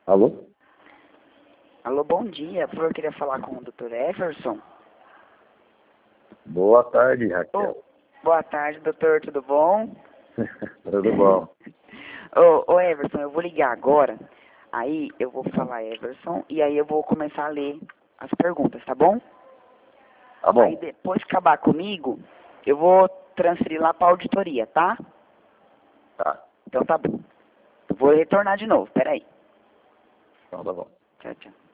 Alô? Alô, bom dia. Por favor, eu queria falar com o Dr. Everson. Boa tarde, Raquel. Boa tarde, doutor. Tudo bom? Tudo bom. Ô, Everson, eu vou ligar agora. Aí eu vou falar Everson e aí eu vou começar a ler as perguntas, tá bom? Tá bom. Aí depois que acabar comigo, eu vou transferir lá pra auditoria, tá? Tá. Então tá bom. Eu vou retornar de novo, peraí. Então tá bom. Tchau, tchau.